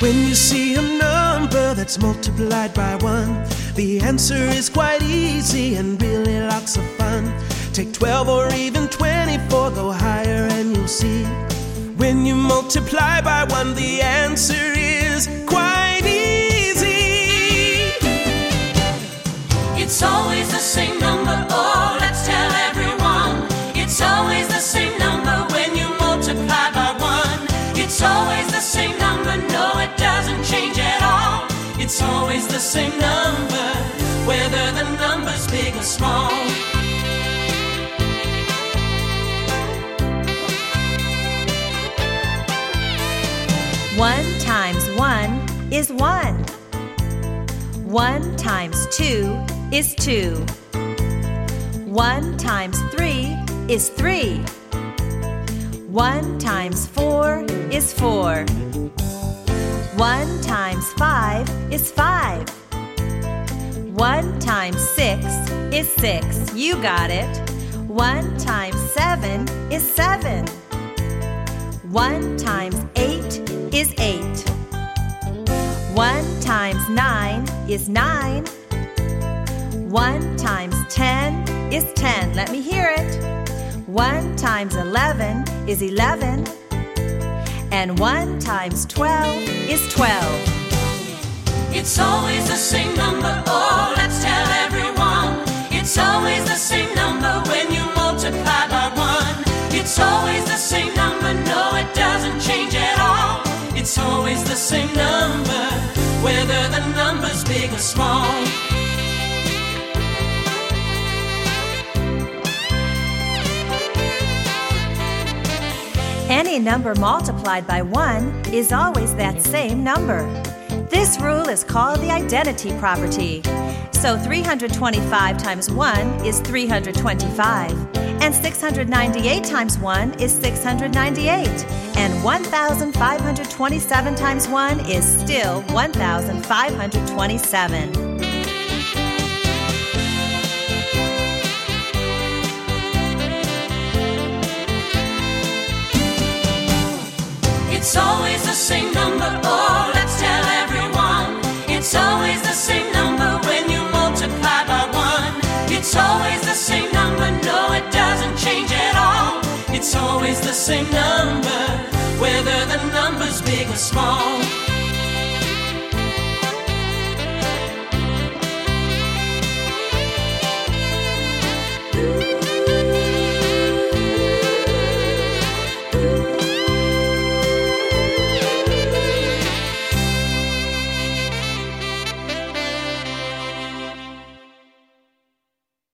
When you see a number that's multiplied by 1, the answer is quite easy and really lots of fun. Take 12 or even 24, go higher and you'll see. When you multiply by 1, the answer is quite easy. It's always the same number, oh, let's tell everyone. It's always the same number when you multiply by 1. It's always the same number, no, it doesn't change at all. It's always the same number, whether the number's big or small. One times 1 is 1. 1 times 2 is 2. 1 times 3 is 3. 1 times 4 is 4. 1 times 5 is 5. 1 times 6 is 6. You got it. 1 times 7 is 7. 1 times 8 is 8. 1 times 9 is 9. 1 times 10 is 10. Let me hear it. 1 times 11 is 11. And 1 times 12 is 12. It's always the same number, oh, let's tell everyone. It's always the same number when you multiply by 1. It's always the same number, no, it doesn't change at all. It's always the same number, whether the number's big or small. Any number multiplied by 1 is always that same number. This rule is called the identity property. So 325 times 1 is 325. And 698 times 1 is 698. And 1,527 times 1 is still 1,527. It's always the same number, oh, let's tell everyone. It's always the same number when you multiply by 1. It's always the same number, no, it doesn't change at all. It's always the same number, whether the number's big or small.